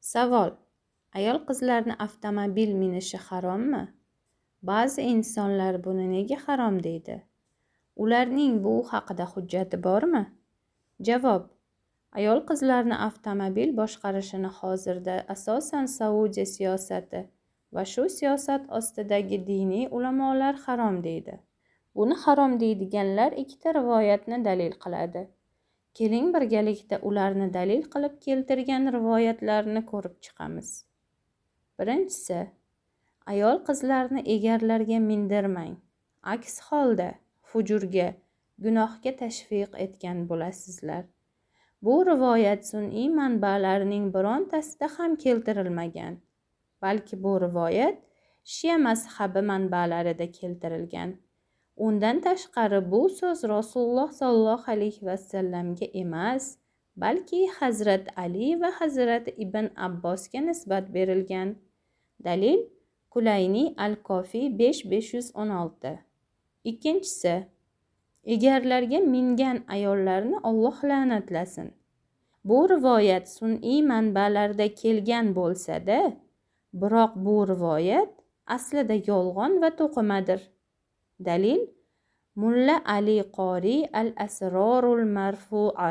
Savol: ayol qizlarni avtomobil minishi harommi? Ba'zi insonlar buni nega harom deydi? Ularning bu haqida hujjati bormi? Javob: ayol qizlarni avtomobil boshqarishini hozirda asosan Saudiya siyosati va shu siyosat ostidagi diniy ulamolar harom deydi. Buni harom deydiganlar ikkita rivoyatni dalil qiladi. Keling birgalikda ularni dalil qilib keltirgan rivoyatlarni ko'rib chiqamiz. Birinchisi, ayol qizlarni egarlarga mindirmang. Aks holda fujurga, gunohga tashviq etgan bo'lasizlar. Bu rivoyat sun'iy manbalarning birontasida ham keltirilmagan, balki bu rivoyat Shia mazhabi manbalarida keltirilgan. Undan tashqari bu so'z Rasululloh sollallohu alayhi vasallamga emas, balki Hazrat Ali va Hazrat Ibn Abbosga nisbat berilgan. Dalil Kulayni Al-Kofi 5516. Ikkinchisi, egarlarga mingan ayollarni Alloh la'natlasin. Bu rivoyat sun'iy manbalarda kelgan bo'lsa-da, biroq bu rivoyat aslida yolg'on va to'qimadir. Dalil Mulla Ali Qori Al-Asrorul Marfu'a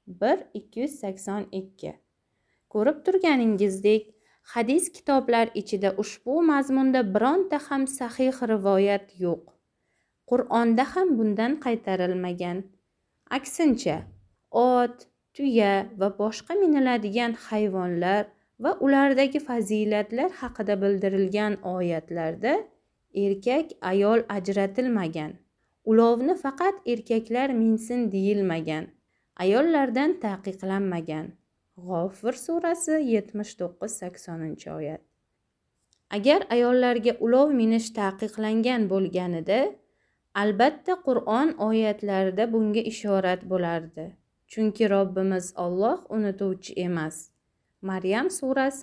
1282. Ko'rib turganingizdek, hadis kitoblar ichida ushbu mazmunda bironta ham sahih rivoyat yo'q. Qur'onda ham bundan qaytarilmagan. Aksincha, ot, tuya va boshqa miniladigan hayvonlar va ulardagi fazilatlar haqida bildirilgan oyatlarda erkak ayol ajratilmagan. Ulovni faqat erkaklar minsin deyilmagan. Ayollardan taqiqlanmagan. G'ofir surasi 79-80 oyat. Agar ayollarga ulov minish taqiqlangan bo'lganida, albatta Qur'on oyatlarida bunga ishorat bo'lardi. Chunki Robbimiz Alloh unutuvchi emas. Maryam surasi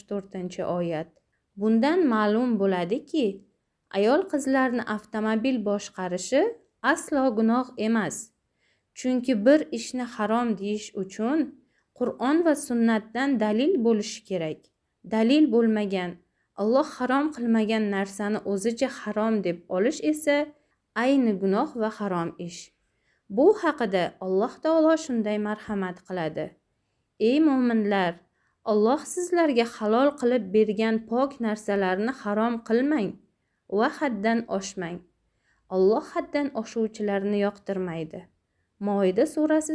64-oyat. Bundan ma'lum bo'ladiki, ayol qizlarni avtomobil boshqarishi aslo gunoh emas. Chunki bir ishni harom deyish uchun Qur'on va sunnatdan dalil bo'lishi kerak. Dalil bo'lmagan, Alloh harom qilmagan narsani o'zicha harom deb olish esa ayni gunoh va harom ish. Bu haqida Alloh taolo shunday marhamat qiladi: ey mo'minlar, Alloh sizlarga halol qilib bergan pok narsalarni harom qilmang va haddan oshmang. Alloh haddan oshuvchilarni yoqtirmaydi. Moida surasi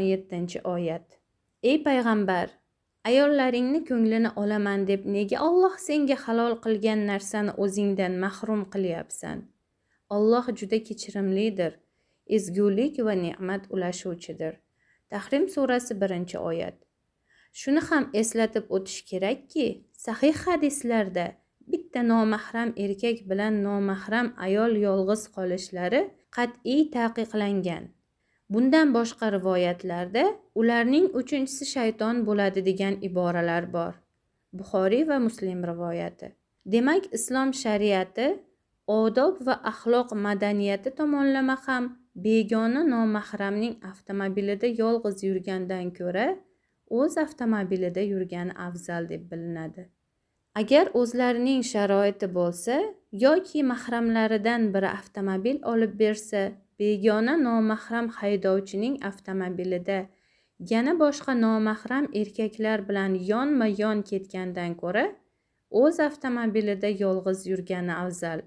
87-oyat. Ey payg'ambar, ayollaringni ko'nglini olaman deb nega Alloh senga halol qilgan narsani o'zingdan mahrum qilyapsan? Alloh juda kechirimlidir, ezgulik va ne'mat ulashuvchidir. Tahrim surasi 1-oyat. Shuni ham eslatib o'tish kerakki, sahih hadislarda bitta nomahram erkak bilan nomahram ayol yolg'iz qolishlari qat'iy taqiqlangan. Bundan boshqa rivoyatlarda ularning uchinchisi shayton bo'ladi degan iboralar bor. Buxoriy va Muslim rivoyati. Demak, islom shariati odob va axloq madaniyati tomonlama ham begona nomahramning avtomobilida yolg'iz yurgandan ko'ra o'z avtomobilida yurgani afzal deb bilinadi. Agar o'zlarining sharoiti bo'lsa yoki mahramlaridan biri avtomobil olib bersa, begona nomahram haydovchining avtomobilida yana boshqa nomahram erkaklar bilan yonma-yon ketgandan ko'ra o'z avtomobilida yolg'iz yurgani afzal.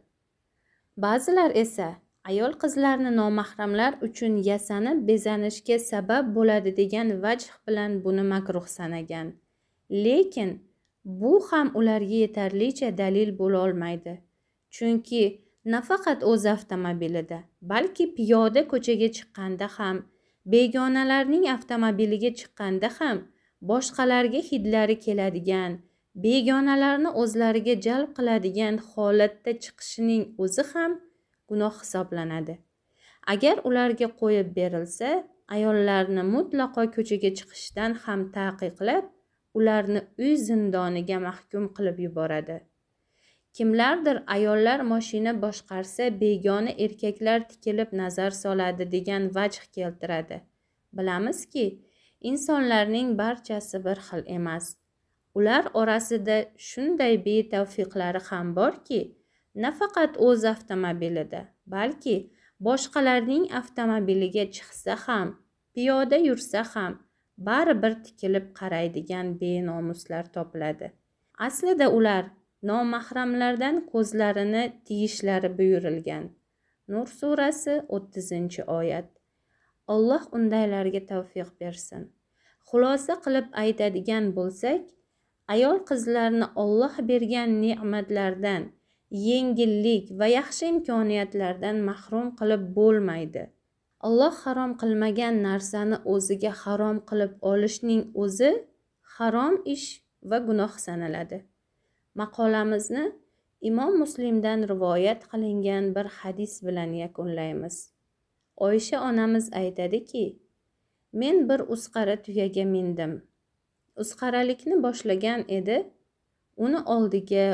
Ba'zilar esa ayol qizlarni nomahramlar uchun yasanib bezanishga sabab bo'ladi degan vajh bilan buni makruh sanagan. Lekin bu ham ularga yetarlicha dalil bo'lolmaydi. Chunki nafaqat o'z avtomobilida, balki piyoda ko'chaga chiqqanda ham, begonalarning avtomobiliga chiqqanda ham boshqalarga hidlari keladigan, begonalarni o'zlariga jalb qiladigan holatda chiqishining o'zi ham gunoh hisoblanadi. Agar ularga qo'yib berilsa, ayollarni mutlaqo ko'chaga chiqishdan ham taqiqlab, ularni uy zindoniga mahkum qilib yuboradi. Kimlardir ayollar mashina boshqarsa begona erkaklar tikilib nazar soladi degan vajh keltiradi. Bilamizki, insonlarning barchasi bir xil emas. Ular orasida shunday betavfiqlari ham borki, nafaqat o'z avtomobilida, balki boshqalarning avtomobiliga chiqsa ham, piyoda yursa ham baribir tikilib qaraydigan benomuslar topiladi. Aslida ular nomahramlardan ko'zlarini tiyishlari buyurilgan. Nur surasi 30-oyat. Alloh undaylarga tavfiq bersin. Xulosa qilib aytadigan bo'lsak, ayol qizlarni Alloh bergan ne'matlardan, yengillik va yaxshi imkoniyatlardan mahrum qilib bo'lmaydi. Alloh harom qilmagan narsani o'ziga harom qilib olishning o'zi harom ish va gunoh sanaladi. Maqolamizni Imom Muslimdan rivoyat qilingan bir hadis bilan yakunlaymiz. Oysha onamiz aytadiki, men bir usqara tuyaga mindim. Usqaralikni boshlagan edi, uni oldiga,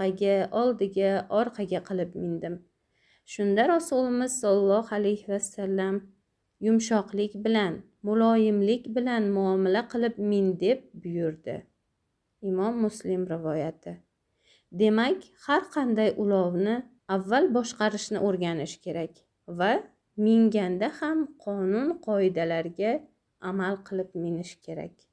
orqaga qilib mindim. Shunda Rasulimiz sollallohu alayhi vasallam yumshoqlik bilan, muloyimlik bilan muomala qilib min deb buyurdi. Imom Muslim rivoyati. Demak, har qanday ulovni avval boshqarishni o'rganish kerak va minganda ham qonun qoidalarga amal qilib minish kerak.